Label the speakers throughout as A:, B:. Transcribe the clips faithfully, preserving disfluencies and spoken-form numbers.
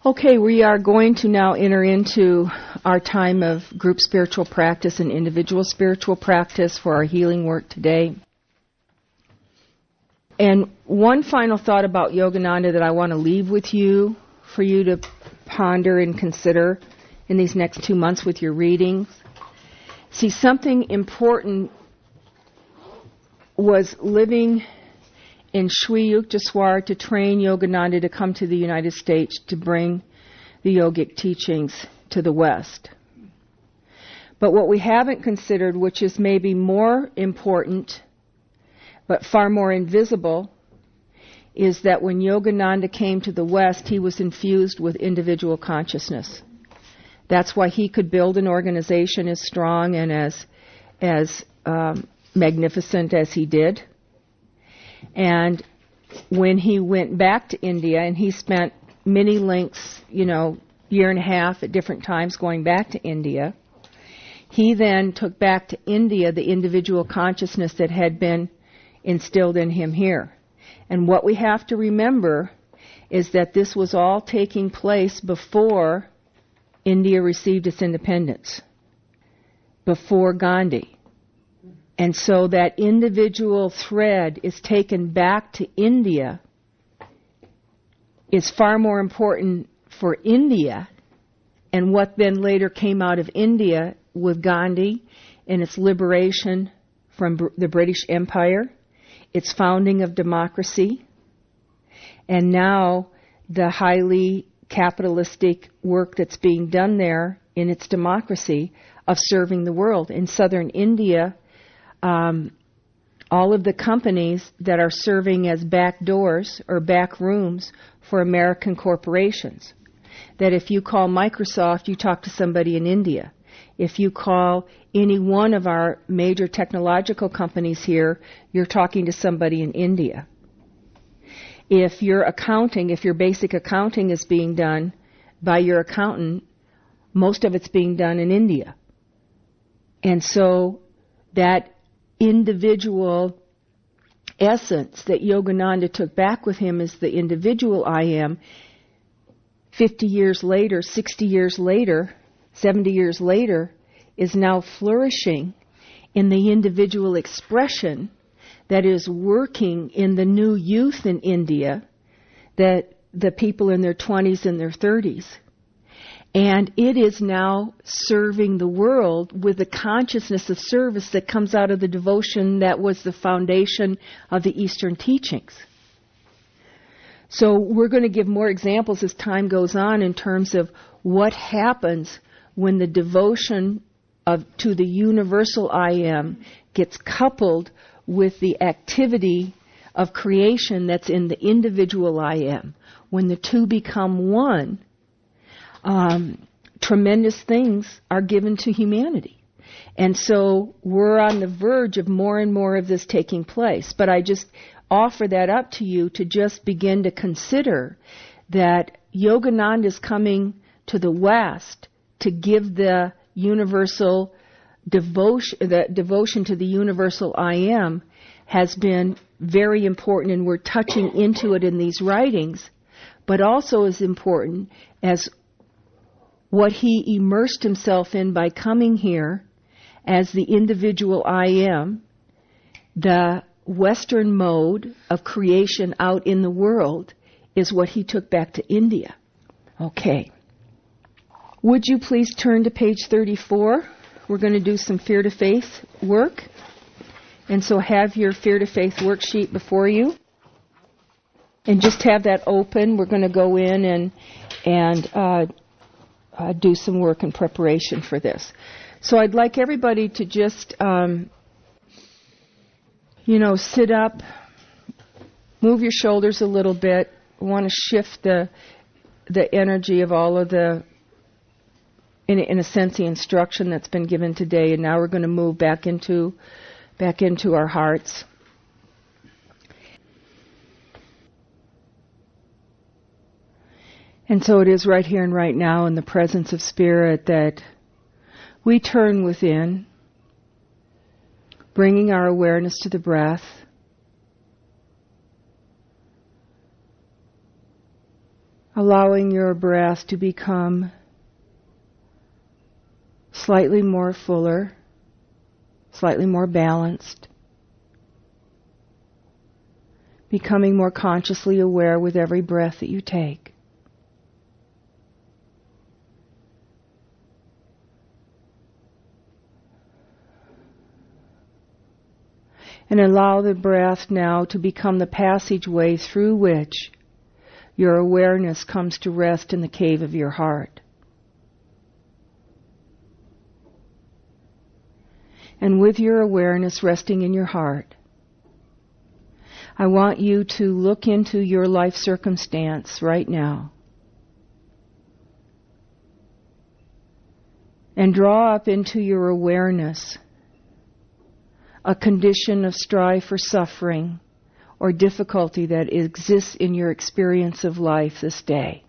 A: Okay, we are going to now enter into our time of group spiritual practice and individual spiritual practice for our healing work today. And one final thought about Yogananda that I want to leave with you, for you to ponder and consider in these next two months with your readings. See, something important was living in Sri Yukteswar to train Yogananda to come to the United States to bring the yogic teachings to the West. But what we haven't considered, which is maybe more important but far more invisible, is that when Yogananda came to the West, he was infused with individual consciousness. That's why he could build an organization as strong and as as um, magnificent as he did. And when he went back to India, and he spent many links, you know, year and a half at different times going back to India, he then took back to India the individual consciousness that had been instilled in him here. And what we have to remember is that this was all taking place before India received its independence, before Gandhi. And so that individual thread is taken back to India, is far more important for India and what then later came out of India with Gandhi and its liberation from Br- the British Empire, its founding of democracy, and now the highly capitalistic work that's being done there in its democracy of serving the world. In southern India, Um, all of the companies that are serving as back doors or back rooms for American corporations. That if you call Microsoft, you talk to somebody in India. If you call any one of our major technological companies here, you're talking to somebody in India. If your accounting, if your basic accounting is being done by your accountant, most of it's being done in India. And so that individual essence that Yogananda took back with him as the individual I am, fifty years later, sixty years later, seventy years later, is now flourishing in the individual expression that is working in the new youth in India, that the people in their twenties and their thirties. And it is now serving the world with the consciousness of service that comes out of the devotion that was the foundation of the Eastern teachings. So we're going to give more examples as time goes on in terms of what happens when the devotion of to the universal I am gets coupled with the activity of creation that's in the individual I am. When the two become one, Um, tremendous things are given to humanity. And so we're on the verge of more and more of this taking place. But I just offer that up to you to just begin to consider that Yogananda is coming to the West to give the universal devotion, the devotion to the universal I am has been very important, and we're touching into it in these writings, but also as important as what he immersed himself in by coming here as the individual I am, the Western mode of creation out in the world, is what he took back to India. Okay. Would you please turn to page thirty-four? We're going to do some Fear to Faith work. And so have your Fear to Faith worksheet before you. And just have that open. We're going to go in and, and, uh, Uh, do some work in preparation for this. So I'd like everybody to just, um, you know, sit up, move your shoulders a little bit. We want to shift the the energy of all of the, in, in a sense, the instruction that's been given today. And now we're going to move back into back into our hearts. And so it is right here and right now in the presence of Spirit that we turn within, bringing our awareness to the breath, allowing your breath to become slightly more fuller, slightly more balanced, becoming more consciously aware with every breath that you take. And allow the breath now to become the passageway through which your awareness comes to rest in the cave of your heart. And with your awareness resting in your heart, I want you to look into your life circumstance right now and draw up into your awareness a condition of strife or suffering or difficulty that exists in your experience of life this day.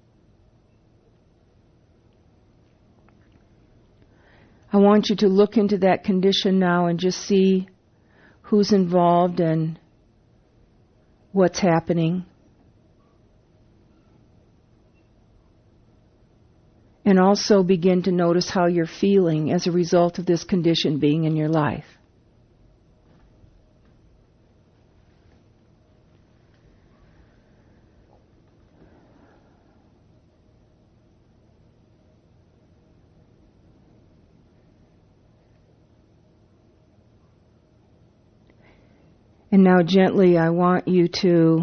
A: I want you to look into that condition now and just see who's involved and what's happening. And also begin to notice how you're feeling as a result of this condition being in your life. And now gently I want you to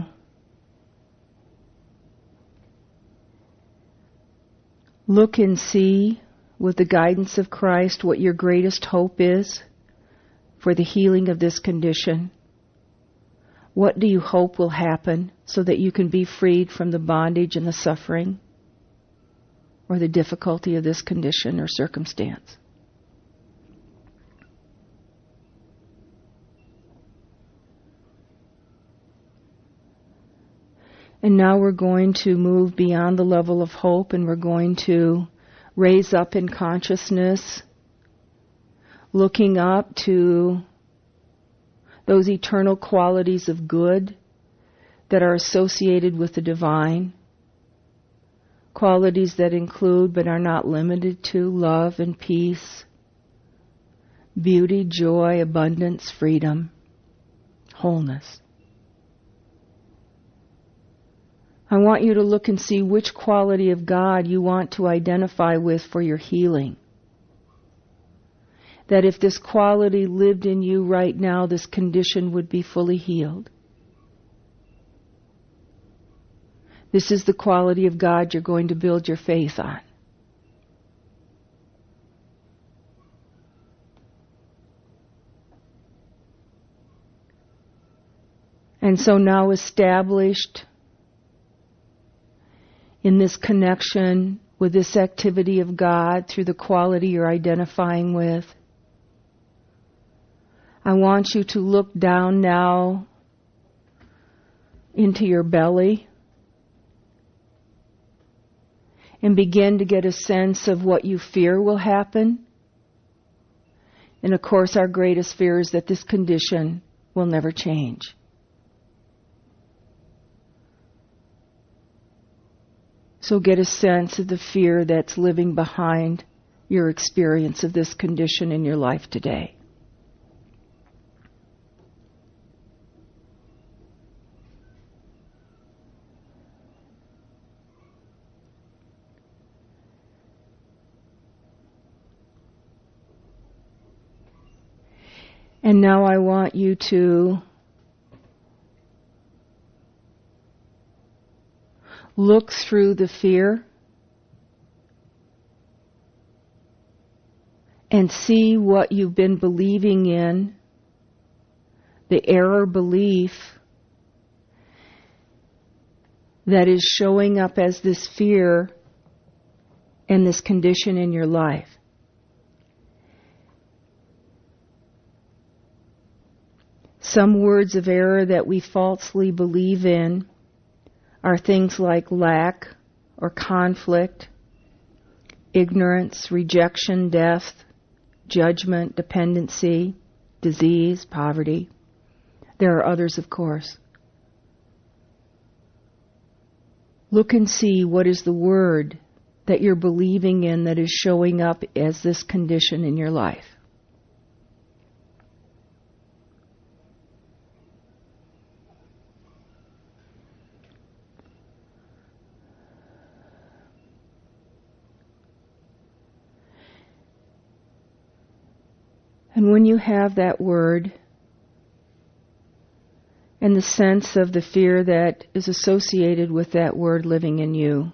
A: look and see with the guidance of Christ what your greatest hope is for the healing of this condition. What do you hope will happen so that you can be freed from the bondage and the suffering or the difficulty of this condition or circumstance? And now we're going to move beyond the level of hope, and we're going to raise up in consciousness, looking up to those eternal qualities of good that are associated with the divine, qualities that include but are not limited to love and peace, beauty, joy, abundance, freedom, wholeness. I want you to look and see which quality of God you want to identify with for your healing. That if this quality lived in you right now, this condition would be fully healed. This is the quality of God you're going to build your faith on. And so now established in this connection with this activity of God through the quality you're identifying with, I want you to look down now into your belly and begin to get a sense of what you fear will happen. And of course, our greatest fear is that this condition will never change. So get a sense of the fear that's living behind your experience of this condition in your life today. And now I want you to look through the fear and see what you've been believing in, the error belief that is showing up as this fear and this condition in your life. Some words of error that we falsely believe in are things like lack or conflict, ignorance, rejection, death, judgment, dependency, disease, poverty. There are others, of course. Look and see what is the word that you're believing in that is showing up as this condition in your life. And when you have that word, and the sense of the fear that is associated with that word living in you,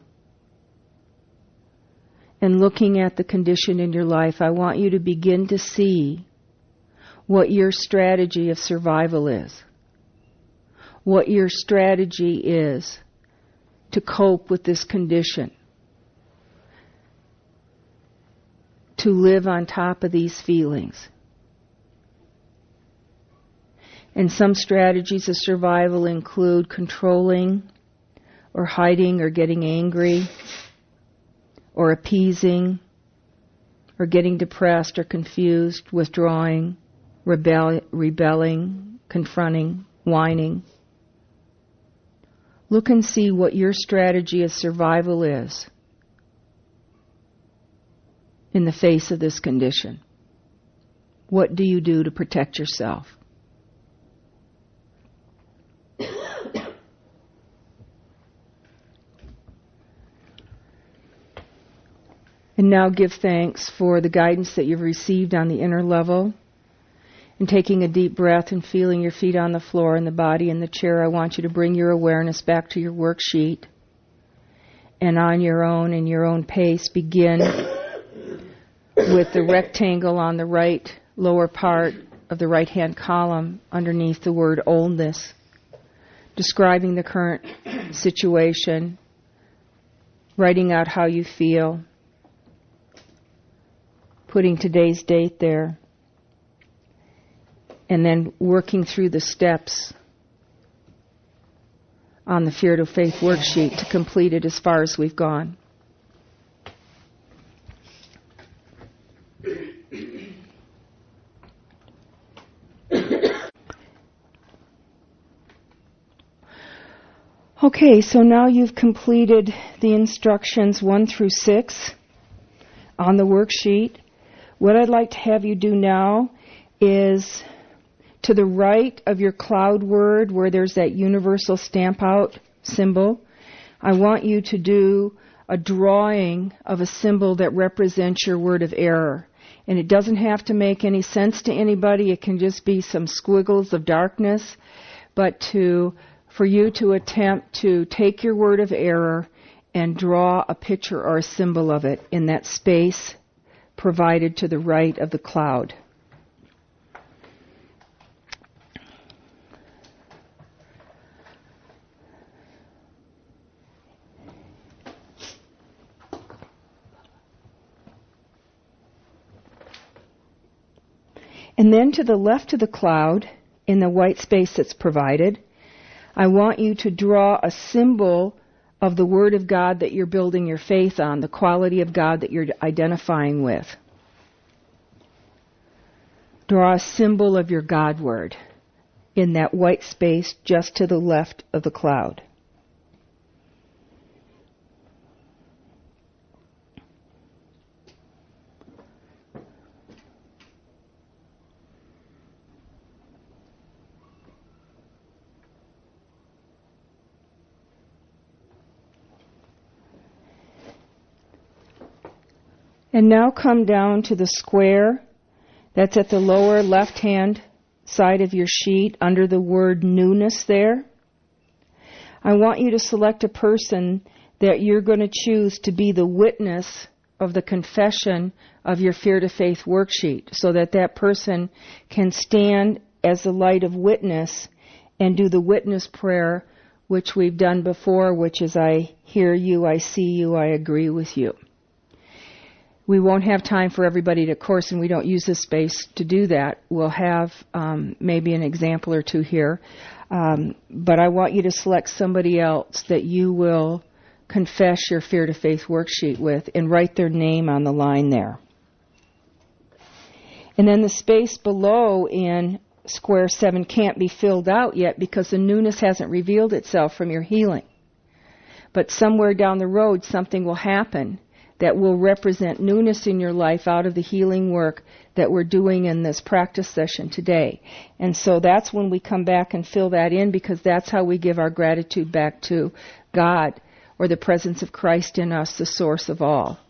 A: and looking at the condition in your life, I want you to begin to see what your strategy of survival is, what your strategy is to cope with this condition, to live on top of these feelings. And some strategies of survival include controlling or hiding or getting angry or appeasing or getting depressed or confused, withdrawing, rebel- rebelling, confronting, whining. Look and see what your strategy of survival is in the face of this condition. What do you do to protect yourself? And now give thanks for the guidance that you've received on the inner level. And taking a deep breath and feeling your feet on the floor and the body in the chair, I want you to bring your awareness back to your worksheet. And on your own, in your own pace, begin with the rectangle on the right lower part of the right-hand column underneath the word oldness, describing the current situation, writing out how you feel, putting today's date there, and then working through the steps on the Fear to Faith worksheet to complete it as far as we've gone. Okay, so now you've completed the instructions one through six on the worksheet. What I'd like to have you do now is to the right of your cloud word where there's that universal stamp out symbol, I want you to do a drawing of a symbol that represents your word of error. And it doesn't have to make any sense to anybody. It can just be some squiggles of darkness. But to for you to attempt to take your word of error and draw a picture or a symbol of it in that space provided to the right of the cloud. And then to the left of the cloud, in the white space that's provided, I want you to draw a symbol of the Word of God that you're building your faith on, the quality of God that you're identifying with. Draw a symbol of your God Word in that white space just to the left of the cloud. And now come down to the square that's at the lower left-hand side of your sheet under the word newness there. I want you to select a person that you're going to choose to be the witness of the confession of your Fear to Faith worksheet so that that person can stand as the light of witness and do the witness prayer which we've done before, which is I hear you, I see you, I agree with you. We won't have time for everybody to course, and we don't use this space to do that. We'll have um, maybe an example or two here. Um, but I want you to select somebody else that you will confess your Fear to Faith worksheet with and write their name on the line there. And then the space below in square seven can't be filled out yet because the newness hasn't revealed itself from your healing. But somewhere down the road, something will happen that will represent newness in your life out of the healing work that we're doing in this practice session today. And so that's when we come back and fill that in, because that's how we give our gratitude back to God, or the presence of Christ in us, the source of all.